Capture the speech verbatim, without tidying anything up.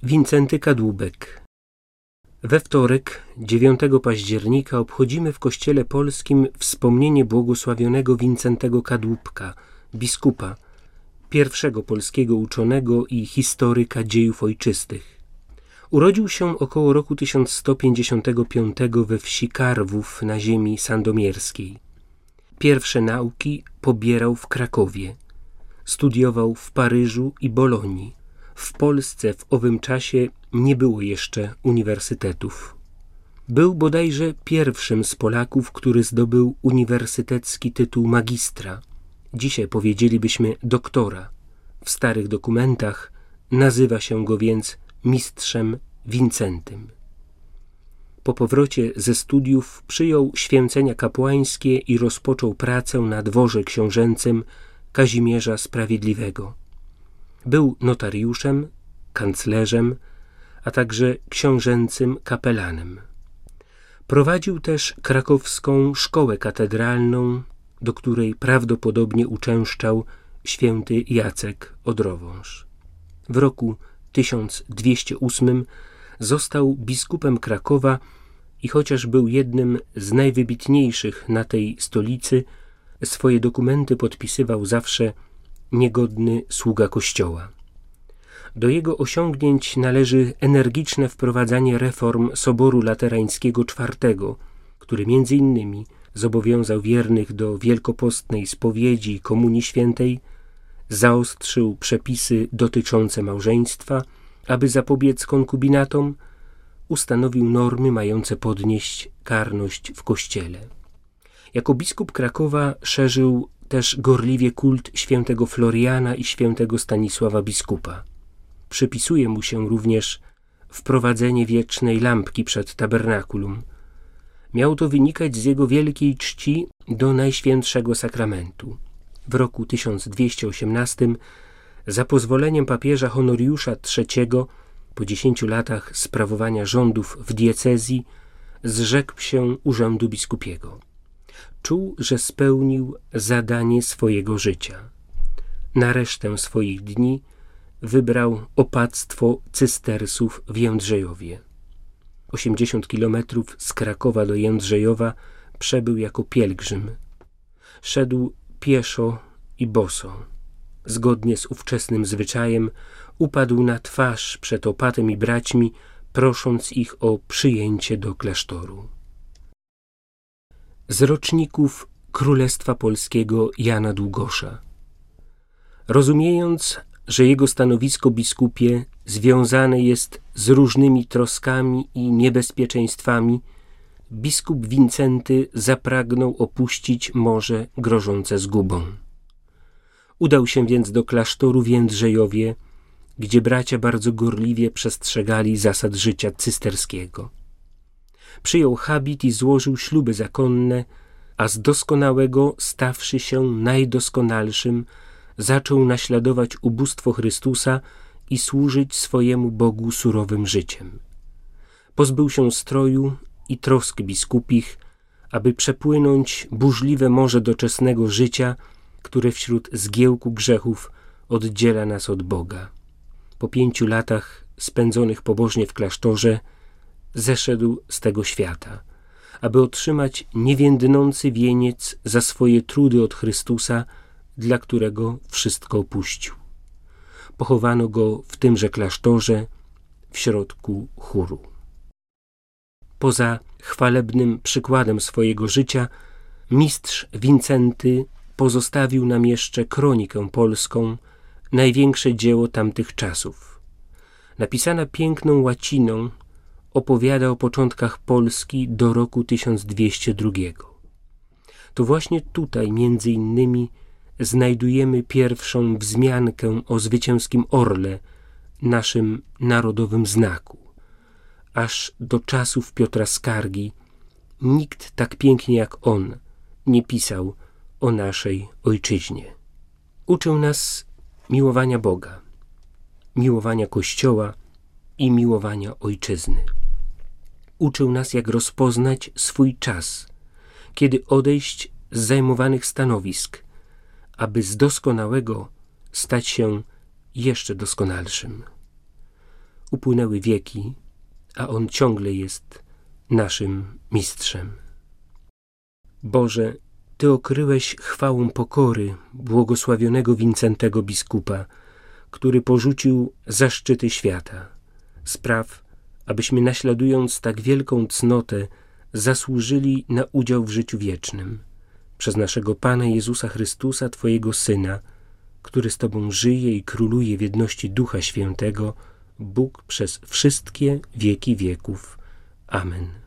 Wincenty Kadłubek. We wtorek, dziewiątego października, obchodzimy w Kościele Polskim wspomnienie błogosławionego Wincentego Kadłubka, biskupa, pierwszego polskiego uczonego i historyka dziejów ojczystych. Urodził się około roku tysiąc sto pięćdziesiątego piątego we wsi Karwów na ziemi sandomierskiej. Pierwsze nauki pobierał w Krakowie. Studiował w Paryżu i Bolonii. W Polsce w owym czasie nie było jeszcze uniwersytetów. Był bodajże pierwszym z Polaków, który zdobył uniwersytecki tytuł magistra. Dzisiaj powiedzielibyśmy doktora. W starych dokumentach nazywa się go więc mistrzem Wincentym. Po powrocie ze studiów przyjął święcenia kapłańskie i rozpoczął pracę na dworze książęcym Kazimierza Sprawiedliwego. Był notariuszem, kanclerzem, a także książęcym kapelanem. Prowadził też krakowską szkołę katedralną, do której prawdopodobnie uczęszczał święty Jacek Odrowąż. W roku tysiąc dwieście ósmym został biskupem Krakowa i chociaż był jednym z najwybitniejszych na tej stolicy, swoje dokumenty podpisywał zawsze niegodny sługa Kościoła. Do jego osiągnięć należy energiczne wprowadzanie reform Soboru Laterańskiego czwartego, który między innymi zobowiązał wiernych do wielkopostnej spowiedzi i komunii świętej, zaostrzył przepisy dotyczące małżeństwa, aby zapobiec konkubinatom, ustanowił normy mające podnieść karność w Kościele. Jako biskup Krakowa szerzył też gorliwie kult świętego Floriana i świętego Stanisława biskupa. Przypisuje mu się również wprowadzenie wiecznej lampki przed tabernakulum. Miało to wynikać z jego wielkiej czci do Najświętszego Sakramentu. W roku tysiąc dwieście osiemnastym za pozwoleniem papieża Honoriusza trzeciego po dziesięciu latach sprawowania rządów w diecezji zrzekł się urzędu biskupiego. Czuł, że spełnił zadanie swojego życia. Na resztę swoich dni wybrał opactwo cystersów w Jędrzejowie. osiemdziesiąt kilometrów z Krakowa do Jędrzejowa przebył jako pielgrzym. Szedł pieszo i boso. Zgodnie z ówczesnym zwyczajem upadł na twarz przed opatem i braćmi, prosząc ich o przyjęcie do klasztoru. Z roczników Królestwa Polskiego Jana Długosza. Rozumiejąc, że jego stanowisko biskupie związane jest z różnymi troskami i niebezpieczeństwami, biskup Wincenty zapragnął opuścić morze grożące zgubą. Udał się więc do klasztoru w Jędrzejowie, gdzie bracia bardzo gorliwie przestrzegali zasad życia cysterskiego. Przyjął habit i złożył śluby zakonne, a z doskonałego, stawszy się najdoskonalszym, zaczął naśladować ubóstwo Chrystusa i służyć swojemu Bogu surowym życiem. Pozbył się stroju i trosk biskupich, aby przepłynąć burzliwe morze doczesnego życia, które wśród zgiełku grzechów oddziela nas od Boga. Po pięciu latach spędzonych pobożnie w klasztorze zeszedł z tego świata, aby otrzymać niewiędnący wieniec za swoje trudy od Chrystusa, dla którego wszystko opuścił. Pochowano go w tymże klasztorze w środku chóru. Poza chwalebnym przykładem swojego życia, mistrz Wincenty pozostawił nam jeszcze kronikę polską, największe dzieło tamtych czasów. Napisana piękną łaciną, opowiada o początkach Polski do roku tysiąc dwieście drugiego. To właśnie tutaj między innymi znajdujemy pierwszą wzmiankę o zwycięskim orle, naszym narodowym znaku. Aż do czasów Piotra Skargi nikt tak pięknie jak on nie pisał o naszej ojczyźnie. Uczył nas miłowania Boga, miłowania Kościoła i miłowania ojczyzny. Uczył nas, jak rozpoznać swój czas, kiedy odejść z zajmowanych stanowisk, aby z doskonałego stać się jeszcze doskonalszym. upłynęły wieki, a On ciągle jest naszym mistrzem. Boże, Ty okryłeś chwałą pokory błogosławionego Wincentego biskupa, który porzucił zaszczyty świata. Spraw, abyśmy naśladując tak wielką cnotę, zasłużyli na udział w życiu wiecznym. Przez naszego Pana Jezusa Chrystusa, Twojego Syna, który z Tobą żyje i króluje w jedności Ducha Świętego, Bóg przez wszystkie wieki wieków. Amen.